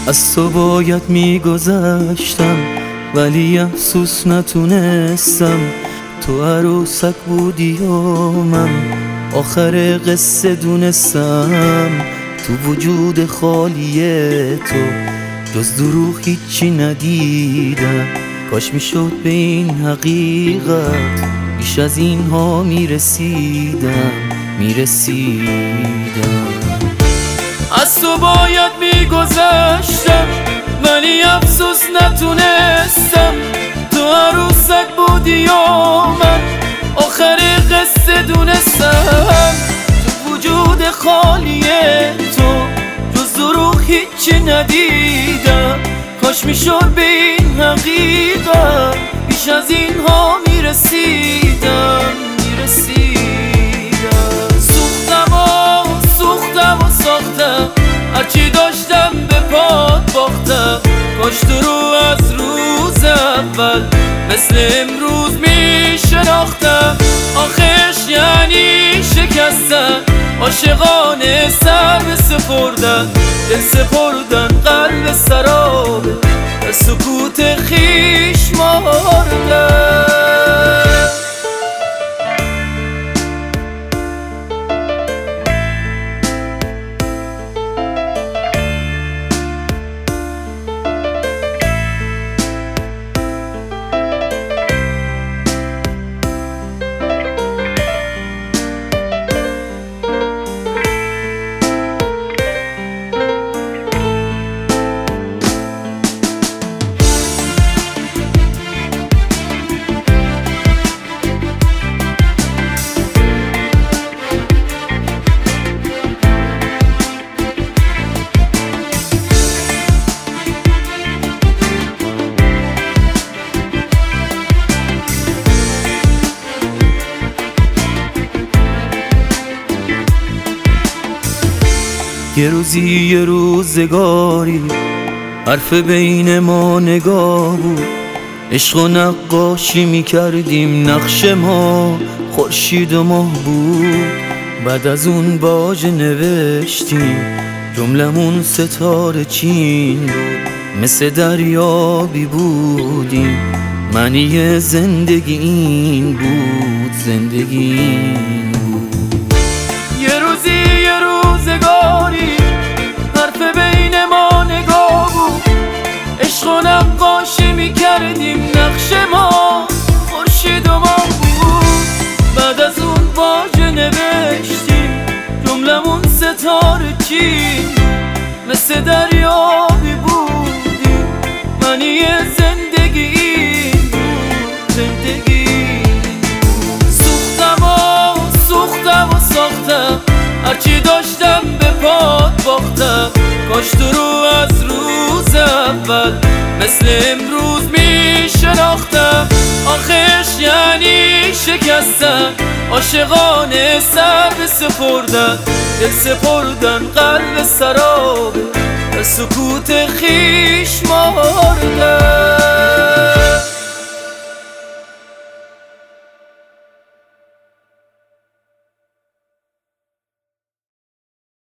از تو باید میگذشتم ولی افسوس نتونستم. تو عروسک بودی و من آخر قصه دونستم. تو وجود خالی تو جز دروغ هیچی ندیدم. کاش میشد به این حقیقت بیش از اینها میرسیدم. از تو باید میگذشتم ولی افسوس نتونستم. تو عروسک بودی و من آخر قصه دونستم. تو وجود خالی تو جز دروغ هیچی ندیدم. کاش میشد به این حقیقت بیش از اینها میرسیدم. سوختم و ساختم هرچی داشتم به پات باختم. کاش تو رو از روز اول مثل امروز میشناختم. آخرش یعنی شکستن، عاشقانه سر به سپردن، دل سپردن قلب سرابه به سکوت خیش ماردن. یه روزی یه روزگاری حرف بین ما نگاه بود. عشق و نقاشی میکردیم، نقش ما خورشید و ماه بود. بعد از اون واژه نوشتیم، جملمون ستاره چین بود. مثل دریابی بودیم، معنی زندگی این بود، زندگی این بود. یه روزی یه روزگاری حرف بین ما نگاه بود. عشق و نقاشی میکردیم، نقش ما خورشید و ماه بود. بعد از اون واژه نوشتیم، جملمون ستاره چین. مثل دریابی بودیم، معنی زندگی این بود، زندگی. سوختم و ساختم هرچی داشتم به پات باختم. کاش تو رو از روز اول مثل امروز میشناختم. آخرش یعنی شکستن، عاشقانه سر به سپردن، دل سپردن قلب سرابه به سکوت خیش ماردن.